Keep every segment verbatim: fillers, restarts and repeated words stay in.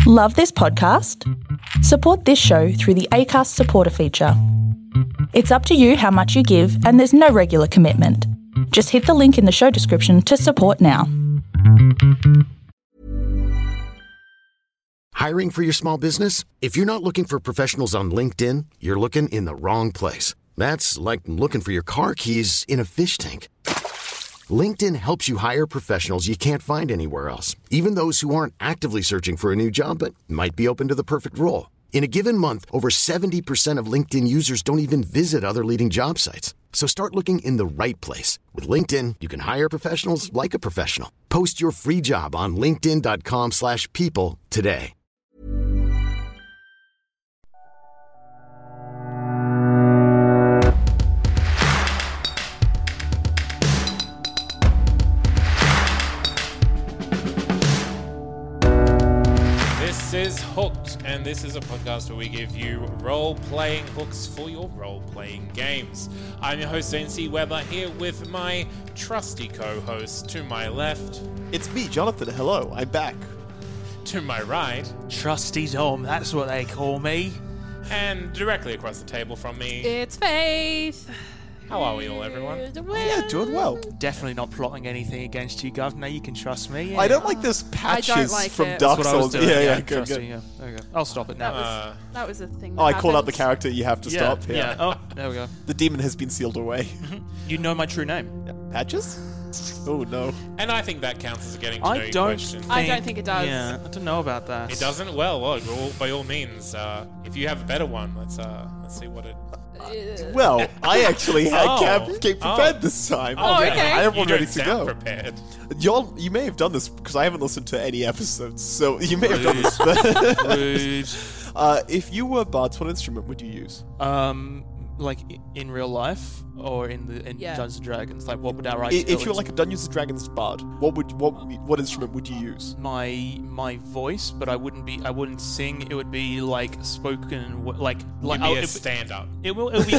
Love this podcast? Support this show through the Acast supporter feature. It's up to you how much you give, and there's no regular commitment. Just hit the link in the show description to support now. Hiring for your small business? If you're not looking for professionals on LinkedIn, you're looking in the wrong place. That's like looking for your car keys in a fish tank. LinkedIn helps you hire professionals you can't find anywhere else, even those who aren't actively searching for a new job but might be open to the perfect role. In a given month, over seventy percent of LinkedIn users don't even visit other leading job sites. So start looking in the right place. With LinkedIn, you can hire professionals like a professional. Post your free job on linkedin.com slash people today. This is Hooked, and this is a podcast where we give you role-playing hooks for your role-playing games. I'm your host, Zane C. Weber, here with my trusty co-host. To my left... It's me, Jonathan. Hello, I'm back. To my right... Trusty Dom, that's what they call me. And directly across the table from me... It's Faith. How are we all, everyone? Yeah, doing well. Definitely not plotting anything against you, Governor. You can trust me. Yeah. I don't like this patches like from it. Dark That's what I was Souls. doing. Yeah, yeah, yeah, good, trusty, good. yeah. There we go. I'll stop it now. Uh, That was a thing. Oh, that I called out the happened. character. You have to yeah, stop. yeah. Oh, there we go. The demon has been sealed away. You know my true name. Yeah. Patches? Oh, no. and I think that counts as a getting to know I you don't. question. Think, I don't think it does. Yeah, I don't know about that. It doesn't? Well, well, by all, by all means, uh, if you have a better one, let's uh, let's see what it... Well, I actually had Oh. Cap came prepared Oh. this time. Oh, yeah. okay. I have You one don't ready to sound go. prepared. Y'all, you may have done this because I haven't listened to any episodes, so you may have done this. Rude. uh, if you were bards, what instrument would you use? Um, like i- in real life or in the in Yeah. Dungeons and Dragons, like what would our right? I- If you were like a Dungeons and Dragons bard, what would what what instrument would you use? my my voice, but I wouldn't be I wouldn't sing. It would be like spoken, wo- like like Give me oh, a it, stand-up. it will it would be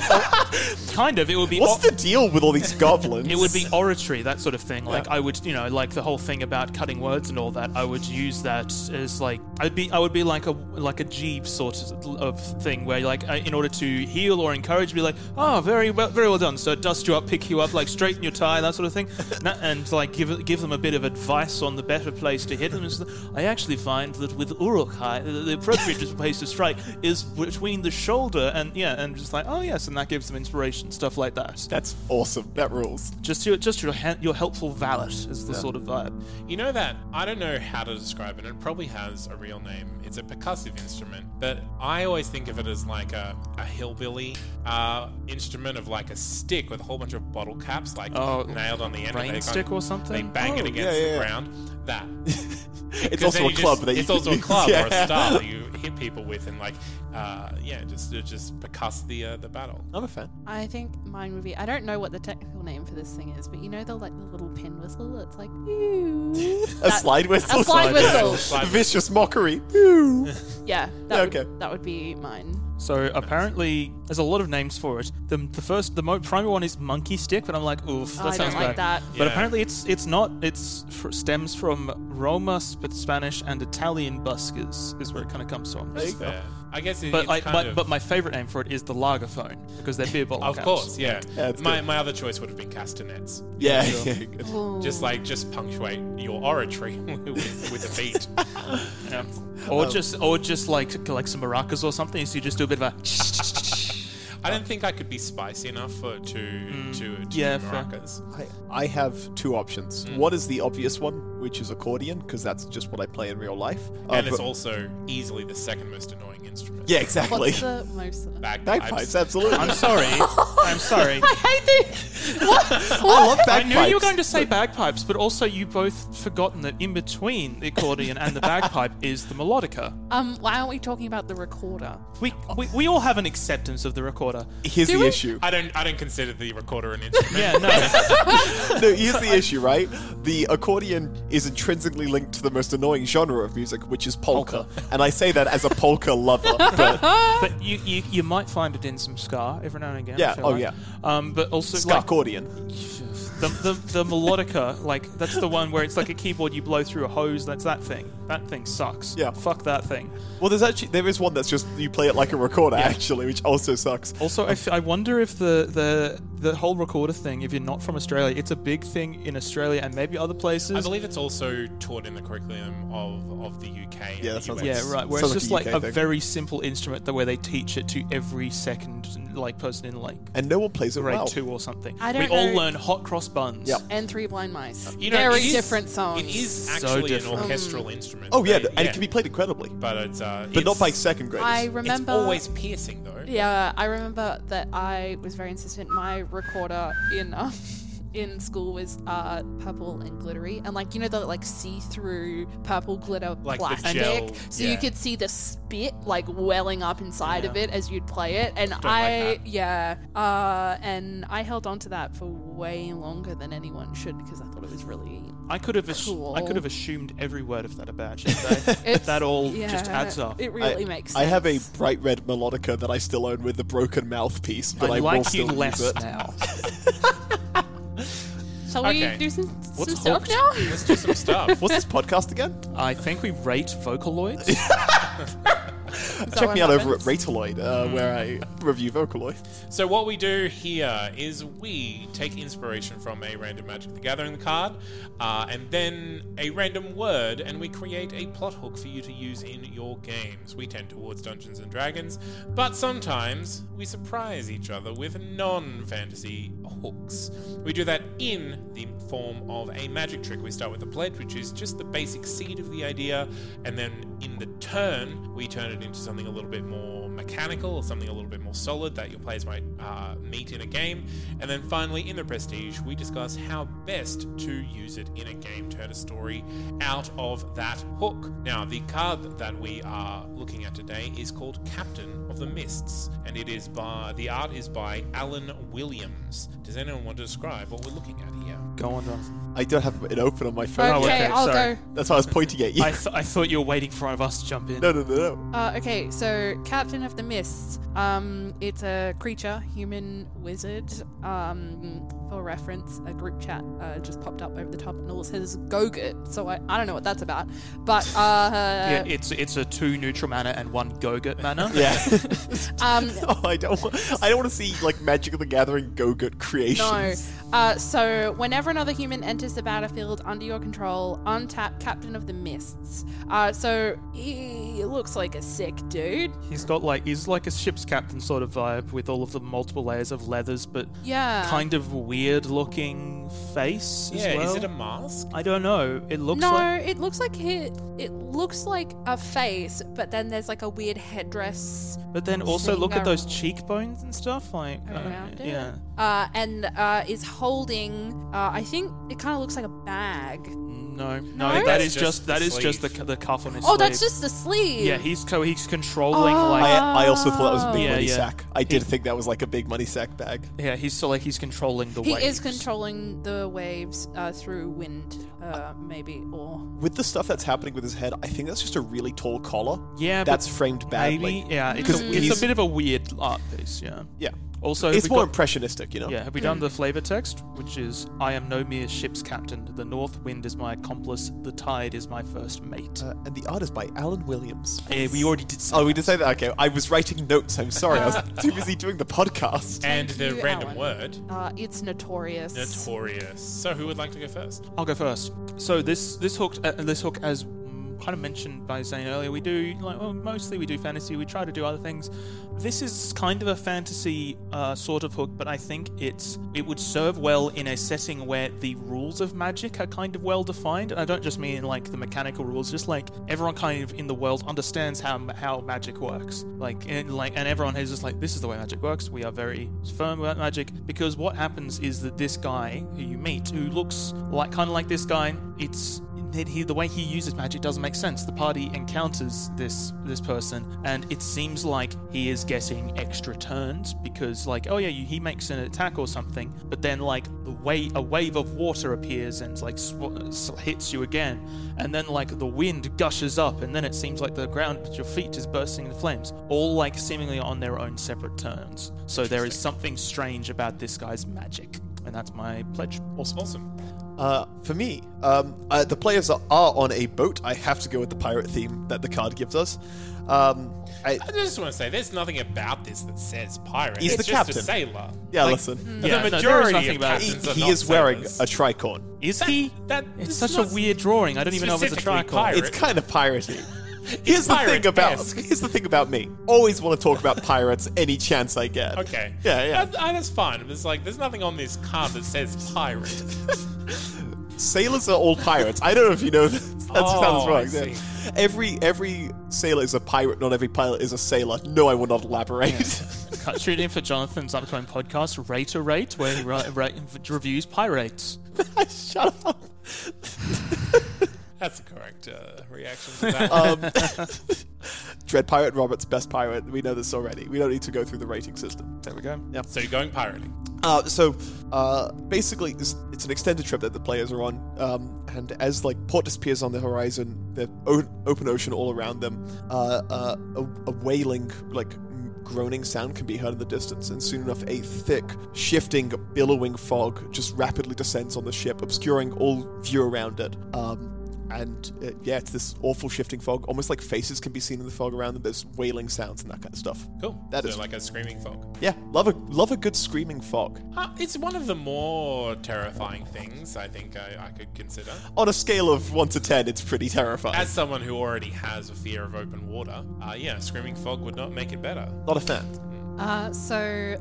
kind of it would be What's o- the deal with all these goblins? It would be oratory, that sort of thing. Like Yeah. I would, you know, like the whole thing about cutting words and all that. I would use that as like I'd be, I would be like a like a Jeeves sort of, of thing where like uh, in order to heal or encourage, be like, oh, very well, very well done. So dust you up, pick you up, like straighten your tie, that sort of thing, Na- and like give give them a bit of advice on the better place to hit them. And I actually find that with Uruk-hai, the the appropriate place to strike is between the shoulder and yeah, and just like oh yes, and that gives them inspiration, stuff like that. That's awesome. That rules. Just your, just your, ha- your helpful valet is the sort of vibe. You know that, I don't know how to describe it, it probably has a real name. It's a percussive instrument, but I always think of it as like a, a hillbilly uh, instrument of like a stick with a whole bunch of bottle caps like Oh, nailed on the end. rain They stick kind of- or something? They bang it Oh, against yeah, yeah. the ground. That. It's 'Cause also then a you club just- that you It's can also a use. club or Yeah. a star that you hit people with and like, uh, yeah, just uh, just percuss the uh, the battle. I'm a fan. I think mine would be. I don't know what the technical name for this thing is, but you know the like the little pin whistle. It's like ew. A That- slide whistle. A slide whistle. Slide Vicious mockery. Ooh. Yeah. That Yeah, would, okay. That would be mine. So apparently, there's a lot of names for it. The, the first, the mo- primary one is monkey stick, but I'm like, oof, that Oh, I sounds don't like bad. that. But Yeah. apparently, it's it's not. It's fr- stems from Roma, Sp- Spanish, and Italian buskers is where it kind of comes from. That's fair. I guess it, But it's like, kind but, of, but my favorite name for it is the lagerphone because they're beer bottle of caps. course, yeah. Yeah, it's my good. my other choice would have been castanets. Yeah. sure. yeah, good. Ooh. Just like just punctuate your oratory with, with a beat. Yeah. Um, Or just or just like like some maracas or something. So you just do a bit of a. I don't think I could be spicy enough for to to, to yeah, do fair. maracas. I, I have two options. Mm. One is the obvious one, which is accordion, because that's just what I play in real life. Uh, And it's but- also easily the second most annoying instrument. yeah, exactly. What's the most? Bagpipes. Bagpipes, absolutely. I'm sorry. I'm sorry. I hate this. What? I What? love I bagpipes. knew you were going to say bagpipes, but also you both forgotten that in between the accordion and the bagpipe is the melodica. Um. Why aren't we talking about the recorder? We, we we all have an acceptance of the recorder. Here's Do the we? issue. I don't I don't consider the recorder an instrument. Yeah, no. No, here's the issue, right? The accordion is intrinsically linked to the most annoying genre of music, which is polka. Polka. And I say that as a polka lover. But But you, you you might find it in some ska every now and again. I Yeah, feel oh, like. yeah. Um, but also ska like, accordion. The, the the melodica, like that's the one where it's like a keyboard you blow through a hose. That's that thing. That thing sucks. Yeah. Fuck that thing. Well, there's actually there is one that's just you play it like a recorder, Yeah. actually, which also sucks. Also, I, f- I wonder if the, the the whole recorder thing, if you're not from Australia, it's a big thing in Australia and maybe other places. I believe it's also taught in the curriculum of, of the U K. Yeah, and that the sounds U S. Yeah, right. Where Sounds it's like just a like U K a thing. very simple instrument, the where they teach it to every second like person in like And no one plays it grade well. two or something. I we don't all know. learn hot cross buns. Yep. And Three Blind Mice. You know, Very it is- different songs. It is So actually an different. orchestral instrument. Oh yeah, They- and it can be played incredibly, But it's uh, but not it's- by second graders. I It's remember. always piercing though. Yeah, I remember that I was very insistent. My recorder in uh, in school was uh, purple and glittery, and like you know the like see-through purple glitter Like the plastic, gel, so yeah. you could see the spit like welling up inside of Yeah. it as you'd play it. And like I, that. yeah, uh, and I held on to that for way longer than anyone should because I thought it was really. I could have assu- Cool. I could have assumed every word of that about you. That, It's, that all yeah, just adds up. It really I, makes sense. I have a bright red melodica that I still own with the broken mouthpiece, but I, I will like still you less use it. now. Shall we Okay. do some, What's some stuff hooked? now? Let's do some stuff. What's this podcast again? I think we rate Vocaloids. Check what me out over at happens? Rataloid, uh, where I review Vocaloid. So what we do here is we take inspiration from a random Magic the Gathering card, uh, and then a random word, and we create a plot hook for you to use in your games. We tend towards Dungeons and Dragons, but sometimes we surprise each other with non-fantasy hooks. We do that in the form of a magic trick. We start with a pledge, which is just the basic seed of the idea, and then in the turn, we turn it into something a little bit more mechanical or something a little bit more solid that your players might uh, meet in a game. And then finally, in the Prestige, we discuss how best to use it in a game, turn a story out of that hook. Now, the card that we are looking at today is called Captain of the Mists, and it is by the art is by Alan Williams. Does anyone want to describe what we're looking at here? Go on, Jonathan. I don't have it open on my phone. Oh, Okay, okay, I'll sorry. go. That's why I was pointing at you. I, th- I thought you were waiting for one of us to jump in. no, no, no, no. Uh, okay, so Captain of the Mists. Um, it's a creature, human wizard. Um, for reference, a group chat uh, just popped up over the top and all it says Go-Gurt. So I, I don't know what that's about. But uh, Yeah, it's it's a two neutral mana and one Go-Gurt mana. Yeah. um, oh, I don't. Want, I don't want to see like Magic the Gathering Go-Gurt creations. No. Uh, so, whenever another human enters the battlefield under your control, untap Captain of the Mists. Uh, so, he looks like a sick dude. He's got like he's like a ship's captain sort of vibe with all of the multiple layers of leathers, but Yeah. kind of weird looking face as Yeah, well. is it a mask? I don't know. It looks no, like it looks like he, it looks like a face, but then there's like a weird headdress. but then also thing look at those ar- cheekbones and stuff like uh, around it. yeah. Uh, and uh, is holding, uh, I think it kind of looks like a bag. No, no, No? that That's is just just that the is just the sleeve. the cuff on his Oh, sleeve. that's just the sleeve. Yeah, he's co- he's controlling Oh. like I, I also thought that was a big Yeah, money yeah. sack. I did He- think that was like a big money sack bag. yeah, he's so like he's controlling the He waves. is controlling the waves uh, through wind, uh, maybe, or With the stuff that's happening with his head, I think that's just a really tall collar. Yeah, but that's framed badly. maybe yeah, it's, Because a, it's he's- a bit of a weird art piece. Yeah. Yeah, Also, it's have we more got- impressionistic, you know. Yeah, have we done the flavor text, which is I am no mere ship's captain. The north wind is my accomplice. The tide is my first mate. Uh, and the art is by Alan Williams. Eh, we already did. Say Oh, we that. did say that. Okay, I was writing notes. I'm sorry, I was too busy doing the podcast. And Thank the you, random Alan. word, uh, it's notorious. notorious. So who would like to go first? I'll go first. So this this hook uh, this hook as mm, kind of mentioned by Zane earlier, we do like well, mostly we do fantasy. We try to do other things. This is kind of a fantasy uh, sort of hook, but I think it's it would serve well in a setting where the rules of magic are kind of well defined. And I don't just mean like the mechanical rules, just like everyone kind of in the world understands how how magic works. Like and like and everyone is just like this is the way magic works. We are very firm about magic because what happens is that this guy who you meet, who looks like kind of like this guy, it's that he, the way he uses magic doesn't make sense. The party encounters this this person, and it seems like he is getting extra turns because, like, oh yeah, you, he makes an attack or something, but then like the way a wave of water appears and like sw- s- hits you again, and then like the wind gushes up, and then it seems like the ground at your feet is bursting into flames, all like seemingly on their own separate turns. So there is something strange about this guy's magic. And that's my pledge. Awesome. Awesome. Uh, for me, um, uh, the players are, are on a boat. I have to go with the pirate theme that the card gives us. Um, I, I just want to say, there's nothing about this that says pirate. He's it's the just captain. a sailor. yeah, Like, listen. Yeah, the no, there is majority nothing of about it. captains are He not is wearing sailors. a tricorn. Is he? That It's is such not a weird drawing. I don't even know if it's a specifically tricorn. pirate. It's kind of piratey. Here's the thing about pirate-esque. here's the thing about me. Always want to talk about pirates any chance I get. Okay. Yeah, yeah. That's, uh, that's fine. It's like, there's nothing on this card that says pirate. Sailors are all pirates. I don't know if you know this. That Oh, sounds I wrong. see. Yeah. Every every sailor is a pirate. Not every pilot is a sailor. No, I will not elaborate. Cut straight in for Jonathan's upcoming podcast, Rate to Rate, where he ra- ra- reviews pirates. Shut up. That's the correct uh, reaction to that. Um, Dread Pirate Robert's best pirate. We know this already. We don't need to go through the rating system. There we go. Yeah. So you're going pirating. Uh, so, uh, basically, this, it's an extended trip that the players are on, um, and as like port disappears on the horizon, the o- open ocean all around them, uh, uh, a, a wailing, like groaning sound can be heard in the distance, and soon enough, a thick, shifting, billowing fog just rapidly descends on the ship, obscuring all view around it. Um, And uh, yeah, it's this awful shifting fog. Almost like faces can be seen in the fog around them. There's wailing sounds and that kind of stuff. Cool. That so is- like a screaming fog. Yeah, love a love a good screaming fog. Uh, it's one of the more terrifying things I think I, I could consider. On a scale of one to ten, it's pretty terrifying. As someone who already has a fear of open water, uh, yeah, screaming fog would not make it better. Not a fan. Uh, so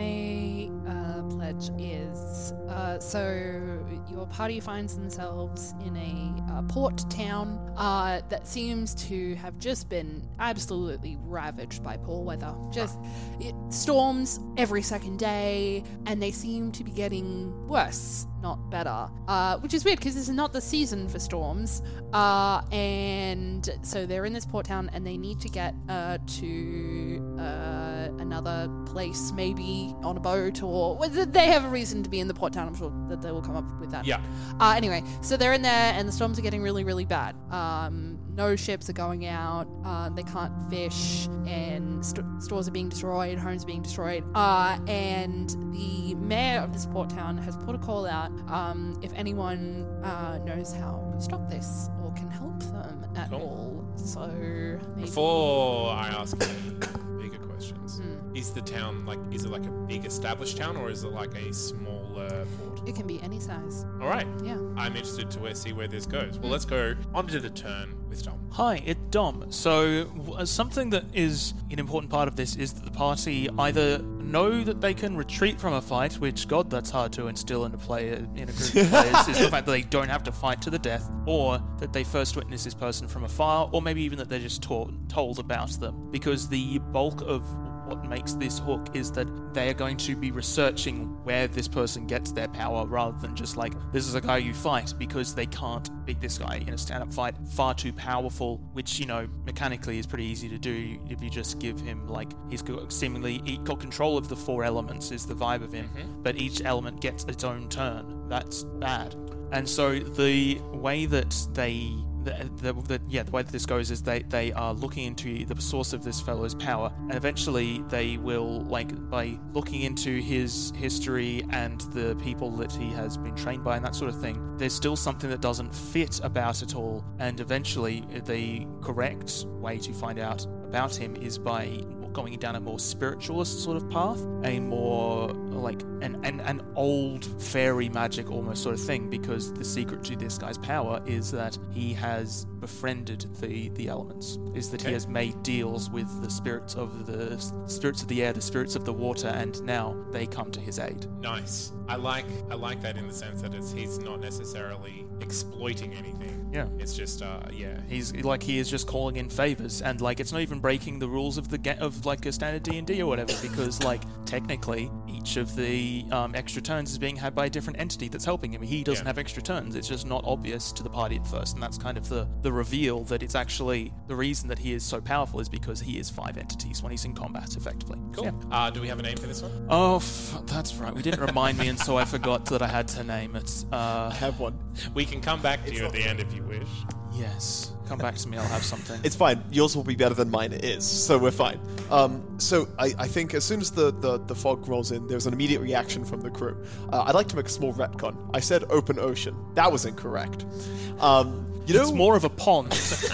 my uh, pledge is uh, so your party finds themselves in a uh, port town uh, that seems to have just been absolutely ravaged by poor weather. Just it, storms every second day, and they seem to be getting worse, not better. Uh, which is weird because this is not the season for storms. Uh, and so they're in this port town, and they need to get uh, to uh, another place, maybe on a boat, or well, they have a reason to be in the port town. I'm sure that they will come up with that. Yeah. Uh, anyway, so they're in there, and the storms are getting really, really bad. Um, no ships are going out. Uh, they can't fish, and st- stores are being destroyed. Homes are being destroyed. Uh, and the mayor of this port town has put a call out. Um, if anyone uh, knows how to stop this or can help them at Cool. all, so maybe. Before I ask you bigger questions, Hmm. is the town like, is it like a big established town or is it like a smaller port? It can be any size. All right. Yeah. I'm interested to see where this goes. Well, let's go on to the turn with Dom. Hi, it's Dom. So, w- something that is an important part of this is that the party either know that they can retreat from a fight, which, God, that's hard to instill in a player in a group of players, is the fact that they don't have to fight to the death, or that they first witness this person from afar, or maybe even that they're just taught, told about them. Because the bulk of what makes this hook is that they are going to be researching where this person gets their power rather than just like, this is a guy you fight, because they can't beat this guy in a stand-up fight. Far too powerful, which, you know, mechanically is pretty easy to do if you just give him, like, he's got seemingly he got control of the four elements is the vibe of him, but each element gets its own turn. That's bad. And so the way that they The, the, the, yeah, the way that this goes is they, they are looking into the source of this fellow's power, and eventually they will, like, by looking into his history and the people that he has been trained by and that sort of thing, there's still something that doesn't fit about it all, and eventually the correct way to find out about him is by going down a more spiritualist sort of path, a more like an, an an old fairy magic almost sort of thing, because the secret to this guy's power is that he has befriended the the elements, is that Okay. he has made deals with the spirits of the spirits of the air, the spirits of the water, and now they come to his aid. Nice. I like I like that in the sense that it's, he's not necessarily exploiting anything. Yeah. It's just, uh, yeah. He's like he is just calling in favors, and like it's not even breaking the rules of the ga- of like a standard D and D or whatever, because like technically each of the um, extra turns is being had by a different entity that's helping him. He doesn't Yeah. have extra turns. It's just not obvious to the party at first, and that's kind of the the reveal that it's actually the reason that he is so powerful is because he is five entities when he's in combat, effectively. Cool. Yeah. Uh, do we have a name for this one? Oh, f- that's right. We didn't remind me, and so I forgot that I had to name it. Uh, I have one. We can come back to you at the end if you wish. Yes. Come back to me, I'll have something. It's fine. Yours will be better than mine is, so we're fine. Um, so I, I think as soon as the, the, the fog rolls in, there's an immediate reaction from the crew. Uh, I'd like to make a small retcon. I said open ocean. That was incorrect. Um, you know, it's more of a pond.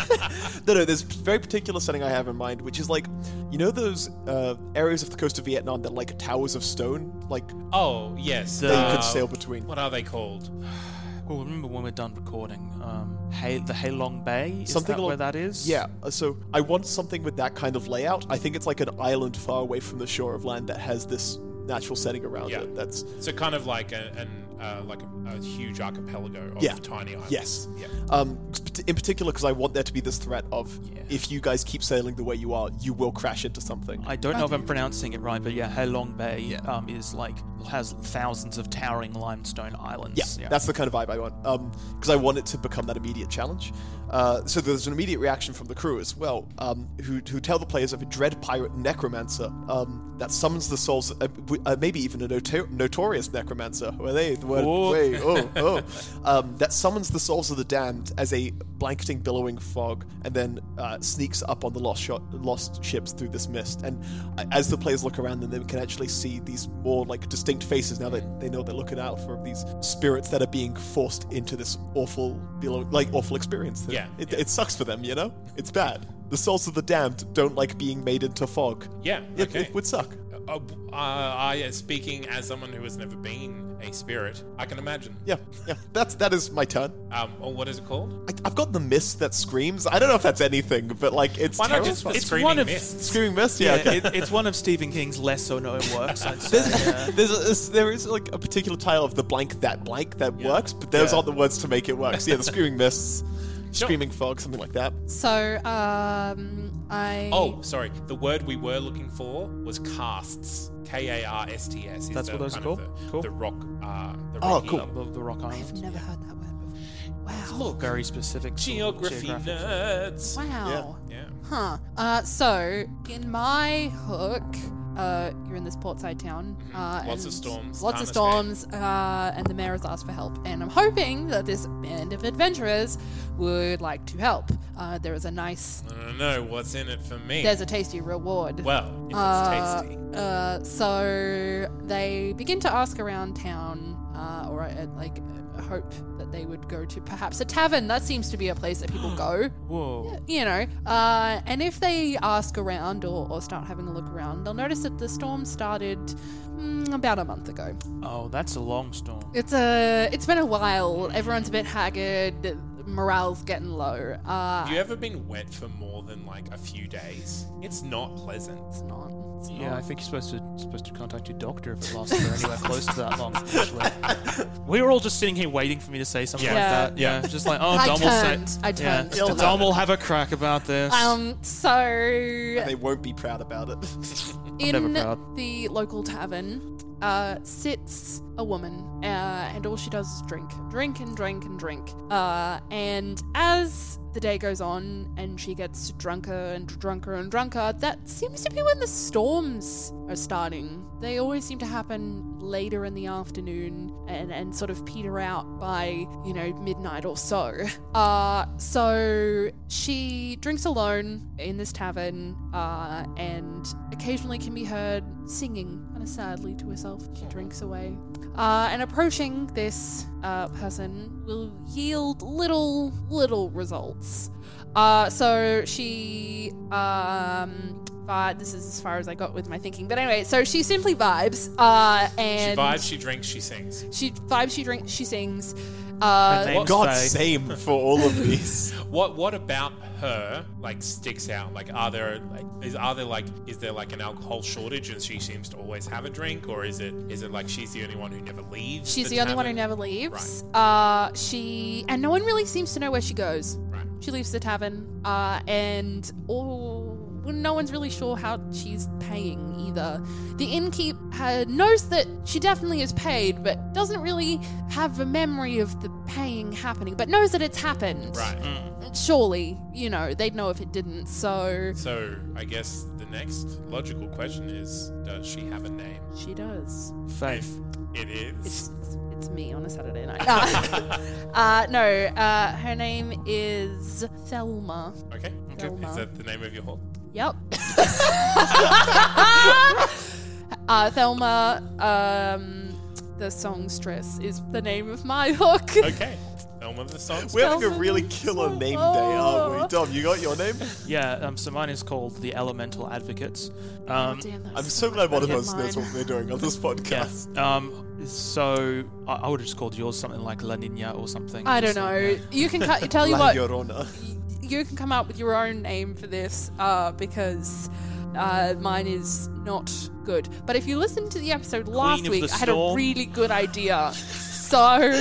no, no, there's a very particular setting I have in mind, which is like, you know those uh, areas of the coast of Vietnam that are like towers of stone? Like, Oh, yes. that you uh, can sail between. What are they called? Well, remember when we're done recording, um, Hay- the Halong Bay? Is Something that along- where that is? Yeah, uh, so I want something with that kind of layout. I think it's like an island far away from the shore of land that has this natural setting around Yeah. it. That's So kind of like a, an uh, like a, a huge archipelago of Yeah. tiny islands. yes. Yeah. Um, in particular, because I want there to be this threat of Yeah. if you guys keep sailing the way you are, you will crash into something. I don't know if I'm pronouncing it right, but yeah, Halong Bay um, is like, has thousands of towering limestone islands. Yeah, that's the kind of vibe I want. Because I want it to become that immediate challenge. Uh, so there's an immediate reaction from the crew as well, um, who, who tell the players of a dread pirate necromancer um, that summons the souls, uh, w- uh, maybe even a noto- notorious necromancer. Were they the word? Oh. Wait, oh, oh. Um, that summons the souls of the damned as a blanketing, billowing fog, and then uh, sneaks up on the lost shot, lost ships through this mist. And uh, as the players look around them, they can actually see these more like distinct faces now that they know they're looking out for these spirits that are being forced into this awful, below, like awful experience. Yeah, it, yeah. it sucks for them, you know. It's bad. The souls of the damned don't like being made into fog. Yeah. It, Okay. it would suck. Uh, uh, I, speaking as someone who has never been a spirit, I can imagine. Yeah, yeah. That's that is my turn. Um, or what is it called? I, I've got the mist that screams. I don't know if that's anything, but like it's Why not terrible. just the It's screaming one of- mist? Screaming mist. Yeah. Yeah, okay. it, it's one of Stephen King's lesser known works, I'd say. There's, yeah. there's, a, there's there is like a particular title of the blank that blank that Yeah. works, but those Yeah. aren't the words to make it work. So yeah, the screaming mists, Sure. screaming fog, something like that. So, um, I. Oh, sorry. The word we were looking for was casts. K A R S T S. is That's the what those are kind of called? The, Cool. the rock. Uh, the Oh, rocky- cool. The, the Rock I've Islands. never heard that word before. Wow. Very specific. sort of Geography geographic- nerds. Wow. Yeah. Huh. Uh, so, in my hook, uh, you're in this portside town. Uh, Lots and of storms. Lots Can't of storms, uh, and the mayor has asked for help. And I'm hoping that this band of adventurers would like to help. Uh, there is a nice, I don't know what's in it for me. there's a tasty reward. well, if it's Uh, tasty. uh, so they begin to ask around town, uh, or uh, like uh, hope that they would go to perhaps a tavern. That seems to be a place that people go. Whoa. You know, uh, and if they ask around or, or start having a look around, they'll notice that the storm started mm, about a month ago. Oh, that's a long storm. It's a, it's been a while. Everyone's a bit haggard. Morale's getting low. Uh, Have you ever been wet for more than like a few days? It's not pleasant. it's not. It's Yeah, not. I think you're supposed to supposed to contact your doctor if it lasts for anywhere close to that long. Actually, we were all just sitting here waiting for me to say something Yeah. like that. Yeah. Yeah, just like, oh, I Dom will turned. say, I turned. yeah, Dom will have a crack about this. Um, so And they won't be proud about it. never in proud. the local tavern uh, sits a woman, uh, and all she does is drink, drink and drink and drink. Uh, and as the day goes on and she gets drunker and drunker and drunker, that seems to be when the storms are starting. They always seem to happen later in the afternoon and, and sort of peter out by, you know, midnight or so. Uh, so she drinks alone in this tavern uh, and occasionally can be heard singing kind of sadly to herself. She drinks away. Uh, and approaching this uh, person will yield little, little results. Uh, so she, um, vi- this is as far as I got with my thinking. But anyway, so she simply vibes. Uh, She and vibes, she drinks, she sings. She vibes, she drinks, she sings. Her Uh, name's God, Faye. same for all of these. What what about her like sticks out? Like are there like is are there like is there like an alcohol shortage and she seems to always have a drink, or is it is it like she's the only one who never leaves? she's the, only one who tavern? never leaves. Uh, she and no one really seems to know where she goes. Right. She leaves the tavern, uh, and oh, no one's really sure how she's paying either. The innkeep ha- knows that she definitely is paid, but doesn't really have a memory of the paying happening, but knows that it's happened. Right. Surely, you know, they'd know if it didn't, so So I guess the next logical question is, does she have a name? she does. Faith. It is. It's, that's me on a Saturday night. Uh, uh, no, uh, her name is Thelma. Okay. okay. Thelma. Is that the name of your hawk? Yep. uh, Thelma, um, the songstress is the name of my hook. Okay. Thelma the song. We're having a Thelma really the killer song- name day, aren't we? Dom, you got your name? Yeah, um, so mine is called the Elemental Advocates. Um, Damn, that's I'm so so much glad one of better us than knows mine. what we're doing on this yeah. podcast. Um, so I, I would have just called yours something like La Nina or something. I don't Just like- know. yeah. You can cut, tell you La what. Llorona. You can come up with your own name for this uh, because uh, mine is not good. But if you listened to the episode last of week, the I had a Storm. really good idea. So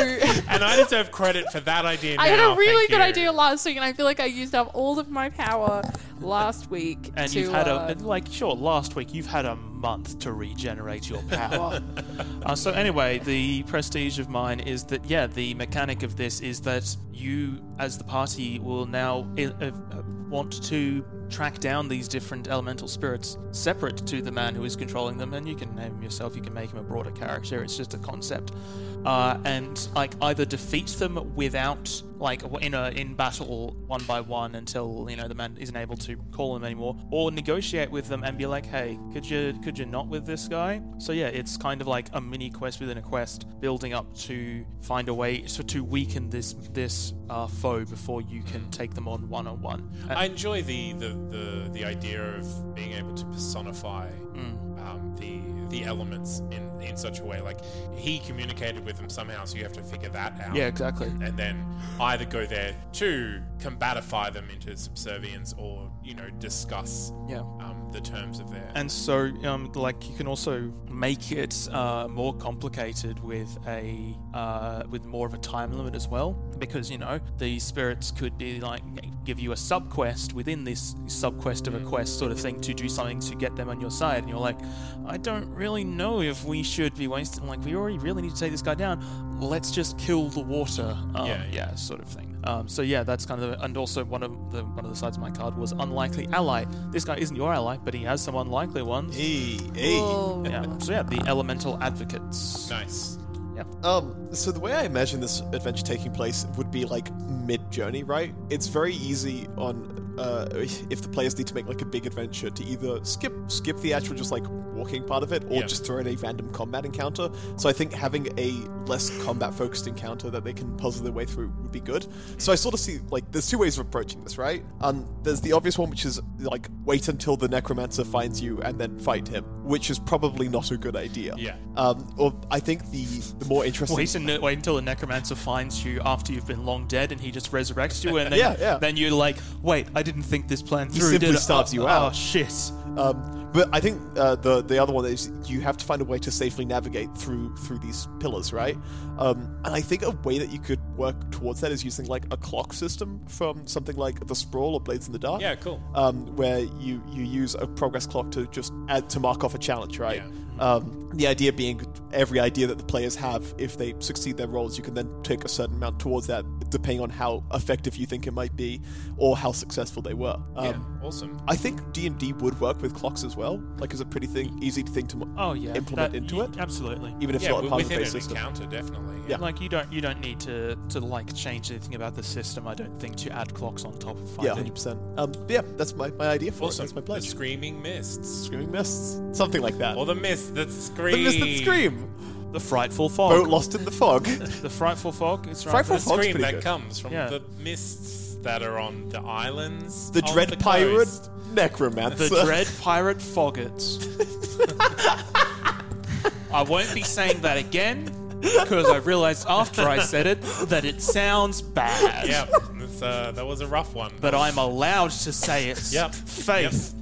And I deserve credit for that idea I had now, a really thank good you. idea last week, and I feel like I used up all of my power last week. And to, you've had uh, a like sure last week you've had a month to regenerate your power. uh, so anyway, the prestige of mine is that yeah, the mechanic of this is that you as the party will now uh, uh, want to track down these different elemental spirits separate to the man who is controlling them, and you can name him yourself, you can make him a broader character, it's just a concept. Uh, and like either defeat them without like in a in battle one by one until you know the man isn't able to call them anymore, or negotiate with them and be like, hey, could you could you not with this guy? So yeah, it's kind of like a mini quest within a quest, building up to find a way so to weaken this this uh, foe before you can take them on one on one. I enjoy the, the, the, the idea of being able to personify um, the the elements in, in such a way. Like, he communicated with them somehow, so you have to figure that out. Yeah, exactly. And then either go there to combatify them into subservience or, you know, discuss Yeah. um, the terms of their... And so, um, like, you can also make it uh, more complicated with a uh, with more of a time limit as well, because you know the spirits could be like give you a sub quest within this sub quest of a quest sort of thing to do something to get them on your side, and you're like, I don't really know if we should be wasting. Like, we already really need to take this guy down. Let's just kill the water. Um, Yeah, yeah, sort of thing. Um, so yeah, that's kind of, and also one of the one of the sides of my card was unlikely ally. This guy isn't your ally, but he has some unlikely ones. Hey, hey. Whoa. Yeah. So yeah, the elemental advocates. Nice. Yeah. Um, so the way I imagine this adventure taking place would be like mid-journey, right? It's very easy on uh, if the players need to make like a big adventure to either skip skip the actual just like walking part of it, or Yeah. just throw in a random combat encounter. So I think having a less combat-focused encounter that they can puzzle their way through would be good. So I sort of see like there's two ways of approaching this, right? Um, there's the obvious one, which is like wait until the necromancer finds you and then fight him, which is probably not a good idea. Yeah. Um, or I think the the more interesting. Wait, and, wait until the necromancer finds you after you've been long dead, and he just resurrects you, and then, Yeah, yeah. then you're like, wait, I didn't think this plan He through. simply did it? starves oh, you oh, out. shit. Um, but I think uh, the the other one is you have to find a way to safely navigate through through these pillars, right? Um, and I think a way that you could work towards that is using like a clock system from something like the Sprawl or Blades in the Dark. Yeah, cool. Um, where you you use a progress clock to just add to mark off a challenge, right? Yeah. Um, the idea being every idea that the players have, if they succeed their roles, you can then take a certain amount towards that, depending on how effective you think it might be or how successful they were. Um, yeah, awesome. I think D and D would work with clocks as well, like as a pretty thing, easy thing to mo- Oh yeah, implement that- into y- it, Absolutely. even if Yeah, it's not w- a part of the within base an system. encounter, definitely. Yeah. Like you don't you don't need to to like change anything about the system. I don't think to add clocks on top of fighting. Yeah, one hundred percent. Um, but yeah, that's my, my idea for Awesome. it. That's my The pledge. Screaming Mists. Screaming Mists, something like that. Or the mist that the screams. mist that scream. The frightful fog. Boat lost in the fog. The frightful fog. It's right. Frightful The Fog's scream pretty that good. comes from Yeah. the mists that are on the islands. The of dread the pirate coast. necromancer. The dread pirate foggarts. I won't be saying that again because I realized after I said it that it sounds bad. Yeah, it's, uh, that was a rough one. But I'm allowed to say it. Yep. Faith.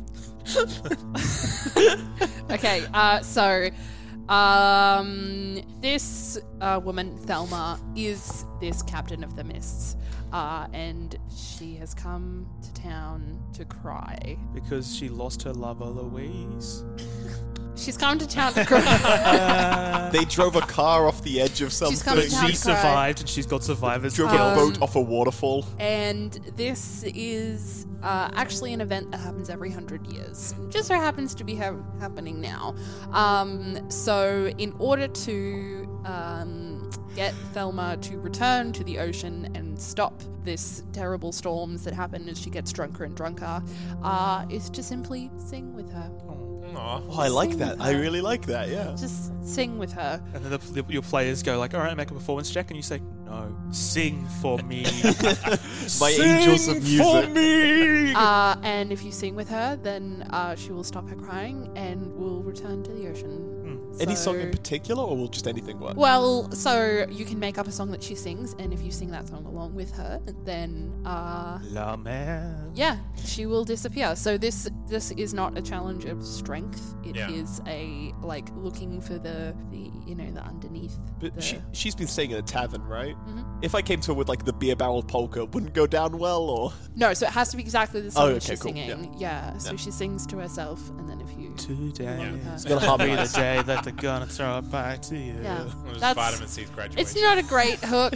Okay, uh, so um, this uh, woman, Thelma, is this captain of the mists, uh, and she has come to town to cry. Because she lost her lover, Louise. She's come to town to cry. They drove a car off the edge of something. She's coming But down she to cry. survived and she's got survivor's Drove guilt. a Um, boat off a waterfall. And this is uh, actually an event that happens every hundred years. Just so happens to be ha- happening now. Um, so, in order to um, get Thelma to return to the ocean and stop this terrible storms that happen as she gets drunker and drunker, uh, is to simply sing with her. Aw. Oh, I like Sing that. with I her. really like that, yeah. Just sing with her. And then the, the, your players go like, all right, make a performance check, and you say, no, sing for me. My angels of music. for me! Uh, and if you sing with her, then uh, she will stop her crying and will return to the ocean. Any So- song in particular, or will just anything work? Well, so you can make up a song that she sings, and if you sing that song along with her, then uh, La mer. yeah, she will disappear. So this this is not a challenge of strength. It is Yeah. a like looking for the, the you know the underneath. But the, she, she's been staying in a tavern, right? Mhm. If I came to her with like the beer barrel polka, wouldn't go down well, or No, so it has to be exactly the song Oh, that okay, she's cool, singing. Yeah. So Yeah. she sings to herself, and then if you Today Yeah. is Gotta gonna be the harmonize. day that they're gonna throw it back to you. yeah, It was that's Vitamin C's graduation. it's not a great hook,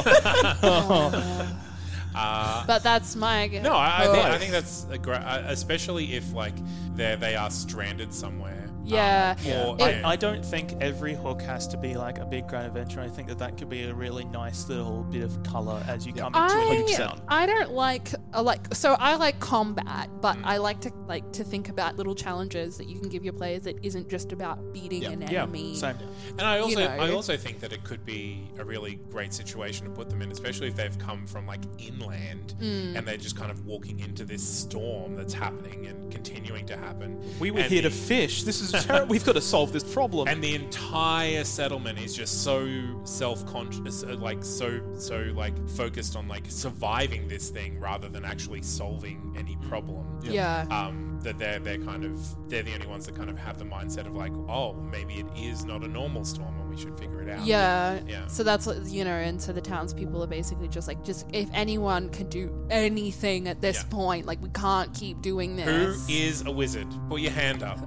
Uh, but that's my no, I, I, hook. think, I think that's a great, uh, especially if like they they are stranded somewhere. Yeah. Um, or, I, yeah. I don't think every hook has to be like a big grand adventure. I think that that could be a really nice little bit of color as you come into it. I, I don't like uh, like so I like combat, but Mm. I like to like to think about little challenges that you can give your players that isn't just about beating Yeah. an Yeah, enemy. same. And I also know. I also think that it could be a really great situation to put them in, especially if they've come from like inland Mm. and they're just kind of walking into this storm that's happening and continuing to happen. We were And here to the- fish. This is terrible. We've got to solve this problem. And the entire settlement is just so self-conscious, uh, like so so like focused on like surviving this thing rather than actually solving any problem. Yeah. Um, that they're they're kind of they're the only ones that kind of have the mindset of like, oh, maybe it is not a normal storm and we should figure it out. Yeah. Yeah. So that's what you know, and so the townspeople are basically just like, just if anyone can do anything at this Yeah. point, like we can't keep doing Who this. is a wizard? Put your hand up.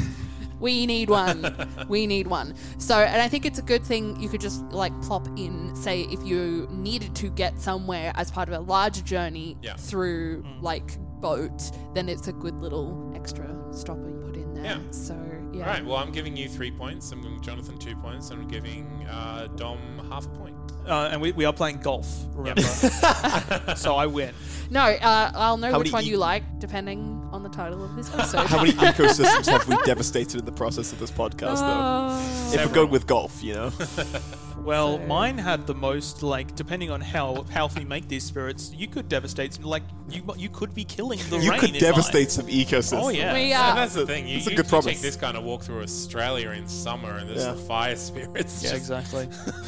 We need one. we need one. So, and I think it's a good thing you could just like plop in, say, if you needed to get somewhere as part of a larger journey Yeah. through like boat, then it's a good little extra stopper you put in there. Yeah. So, yeah. All right. Well, I'm giving you three points. I'm giving Jonathan two points. I'm giving uh, Dom half a point. Uh, and we, we are playing golf, remember? So I win. No, uh, I'll know How which many one e- you like depending on the title of this episode. how many ecosystems have we devastated in the process of this podcast, though? Oh. If we're going with golf, you know. Well, So- mine had the most, like, depending on how powerful you make these spirits, you could devastate some, like, you you could be killing the You rain could in devastate mine. some ecosystems. Oh, yeah. We, So uh, that's the thing. You, It's a you, good you promise. take this kind of walk through Australia in summer, and there's Yeah. the fire spirits. Yeah, just- exactly.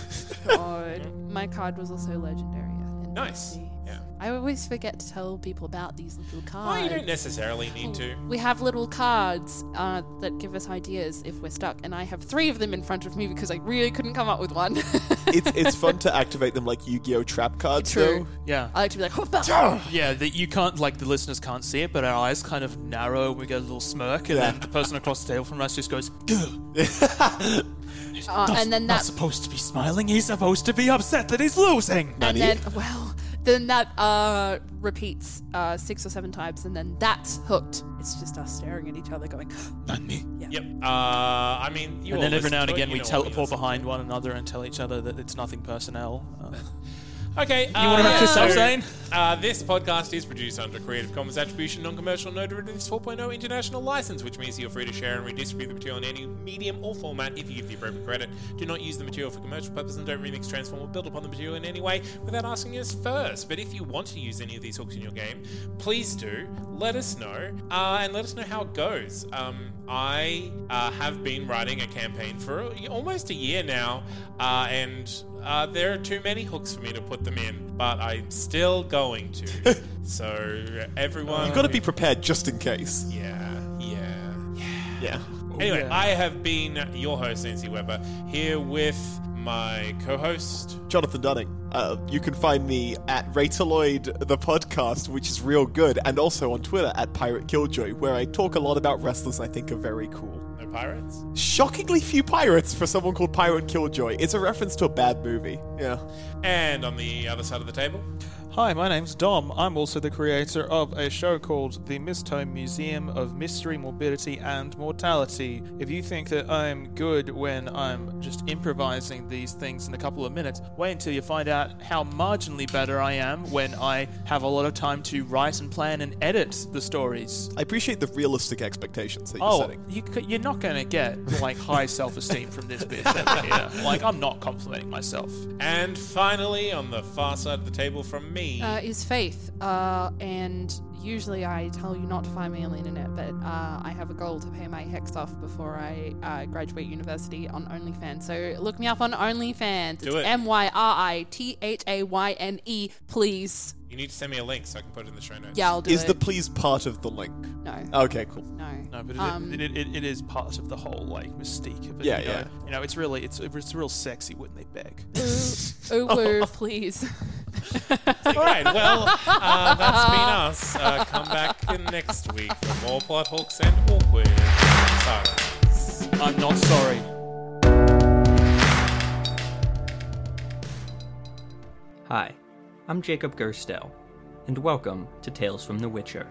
God. My card was also legendary. and Nice. fancy. Yeah. I always forget to tell people about these little cards. Well, you don't necessarily need to. We have little cards uh, that give us ideas if we're stuck, and I have three of them in front of me because I really couldn't come up with one. It's it's fun to activate them like Yu-Gi-Oh! Trap cards, True. Yeah. I like to be like, "Hoppa!" Yeah, that you can't, like, the listeners can't see it, but our eyes kind of narrow, we get a little smirk, and Yeah. then the person across the table from us just goes, "Gah." uh, and then Not that, supposed to be smiling, he's supposed to be upset that he's losing. and then well, then that uh, repeats uh, six or seven times, and then that's hooked. It's just us staring at each other, going, Yep. Uh, I mean, you And all then every listen now and to it, again you we know what teleport listen behind to. one another and tell each other that it's nothing personnel. Uh, Okay. you want to wrap this up, Zane? Uh, this podcast is produced under Creative Commons Attribution, Non-Commercial, No Derivatives four point oh International License, which means you're free to share and redistribute the material in any medium or format if you give the appropriate credit. Do not use the material for commercial purposes and don't remix, transform, or build upon the material in any way without asking us first. But if you want to use any of these hooks in your game, please do. Let us know, uh, and let us know how it goes. Um, I uh, have been writing a campaign for almost a year now, uh, and uh, there are too many hooks for me to put them in, but I'm still going to. So everyone, You've got to be prepared just in case. yeah, yeah, yeah. Yeah. Anyway, yeah. I have been your host, Nancy Weber, here with my co-host. Jonathan Dunning. Uh, you can find me at Ratealoid, the podcast, which is real good, and also on Twitter at Pirate Killjoy, where I talk a lot about wrestlers I think are very cool. No pirates. Shockingly few pirates for someone called Pirate Killjoy. It's a reference to a bad movie. Yeah. And on the other side of the table, Hi, my name's Dom. I'm also the creator of a show called The Mistome Museum of Mystery, Morbidity, and Mortality. If you think that I'm good when I'm just improvising these things in a couple of minutes, wait until you find out how marginally better I am when I have a lot of time to write and plan and edit the stories. I appreciate the realistic expectations that you're Oh, setting. you, c- you're not going to get, like, high self-esteem from this bitch over here. Like, I'm not complimenting myself. And finally, on the far side of the table from me, Uh, is Faith, uh, and usually I tell you not to find me on the internet, but uh, I have a goal to pay my hex off before I uh, graduate university on OnlyFans. So look me up on OnlyFans. Do it's it. M Y R I T H A Y N E, please. you need to send me a link so I can put it in the show notes. Yeah, I'll do Is it. the please part of the link? No. Okay, cool. No. No, but it, Um, it, it, it, it is part of the whole, like, mystique of it. Yeah, you know? yeah. You know, it's really, it's it's real sexy when they beg. Ooh, ooh, please. Right, well, uh, that's been us. Uh, come back next week for more plot hooks and awkward silence. I'm not sorry. Hi, I'm Jacob Gerstel, and welcome to Tales from the Witcher.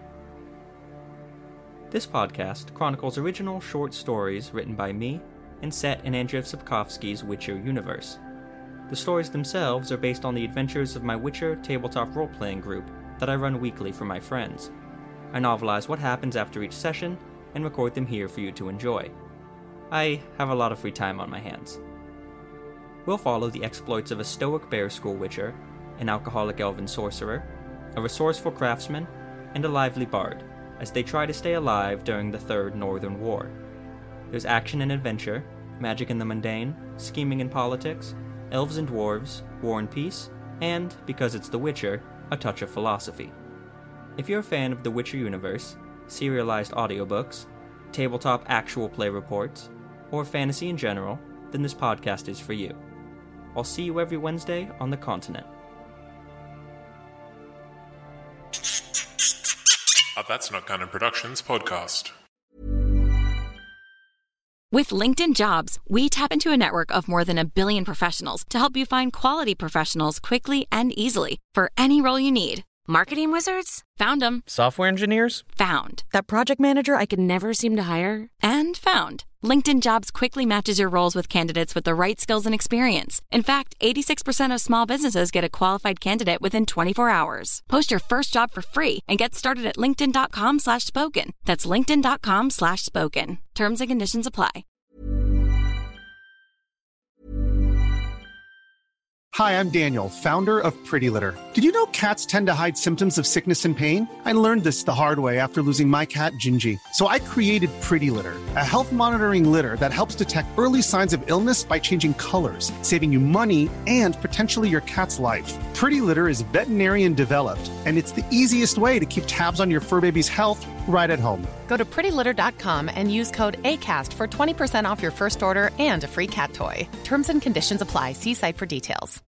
This podcast chronicles original short stories written by me and set in Andrzej Sapkowski's Witcher universe. The stories themselves are based on the adventures of my Witcher tabletop role-playing group that I run weekly for my friends. I novelize what happens after each session and record them here for you to enjoy. I have a lot of free time on my hands. We'll follow the exploits of a stoic bear school witcher, an alcoholic elven sorcerer, a resourceful craftsman, and a lively bard, as they try to stay alive during the Third Northern War. There's action and adventure, magic and the mundane, scheming and politics, elves and dwarves, war and peace, and, because it's The Witcher, a touch of philosophy. If you're a fan of the Witcher universe, serialized audiobooks, tabletop actual play reports, or fantasy in general, then this podcast is for you. I'll see you every Wednesday on the continent. A That's Not Canon Productions podcast. With LinkedIn Jobs, we tap into a network of more than a billion professionals to help you find quality professionals quickly and easily for any role you need. Marketing wizards? Found them. Software engineers? Found. That project manager I could never seem to hire? And found. LinkedIn Jobs quickly matches your roles with candidates with the right skills and experience. In fact, eighty-six percent of small businesses get a qualified candidate within twenty-four hours. Post your first job for free and get started at linkedin.com slash spoken. That's linkedin.com slash spoken. Terms and conditions apply. Hi, I'm Daniel, founder of Pretty Litter. Did you know cats tend to hide symptoms of sickness and pain? I learned this the hard way after losing my cat, Gingy. So I created Pretty Litter, a health monitoring litter that helps detect early signs of illness by changing colors, saving you money and potentially your cat's life. Pretty Litter is veterinarian developed, and it's the easiest way to keep tabs on your fur baby's health right at home. Go to pretty litter dot com and use code ACAST for twenty percent off your first order and a free cat toy. Terms and conditions apply. See site for details.